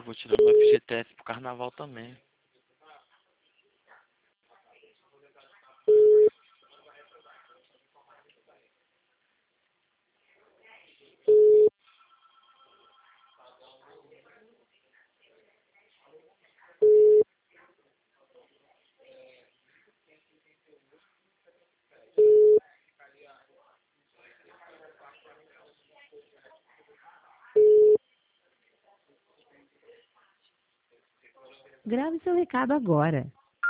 vou tirar meu FGTS pro carnaval também. Grave seu recado agora.